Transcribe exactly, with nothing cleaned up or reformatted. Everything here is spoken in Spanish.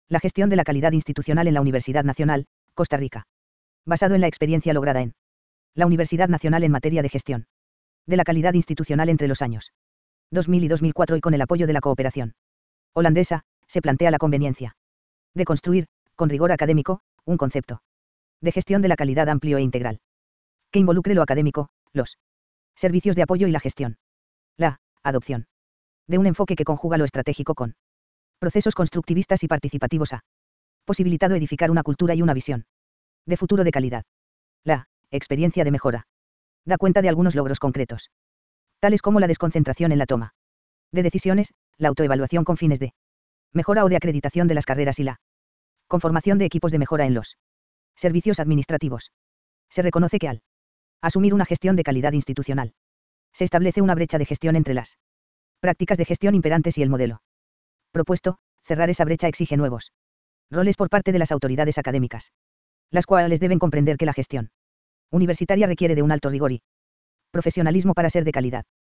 La gestión de la calidad institucional en la Universidad Nacional, Costa Rica. Basado en la experiencia lograda en la Universidad Nacional en materia de gestión de la calidad institucional entre los años dos mil y dos mil cuatro y con el apoyo de la cooperación holandesa, se plantea la conveniencia de construir, con rigor académico, un concepto de gestión de la calidad amplio e integral, que involucre lo académico, los servicios de apoyo y la gestión. La adopción de un enfoque que conjuga lo estratégico con procesos constructivistas y participativos ha posibilitado edificar una cultura y una visión de futuro de calidad. La experiencia de mejora da cuenta de algunos logros concretos, tales como la desconcentración en la toma de decisiones, la autoevaluación con fines de mejora o de acreditación de las carreras y la conformación de equipos de mejora en los servicios administrativos. Se reconoce que al asumir una gestión de calidad institucional, se establece una brecha de gestión entre las prácticas de gestión imperantes y el modelo propuesto. Cerrar esa brecha exige nuevos roles por parte de las autoridades académicas, las cuales deben comprender que la gestión universitaria requiere de un alto rigor y profesionalismo para ser de calidad.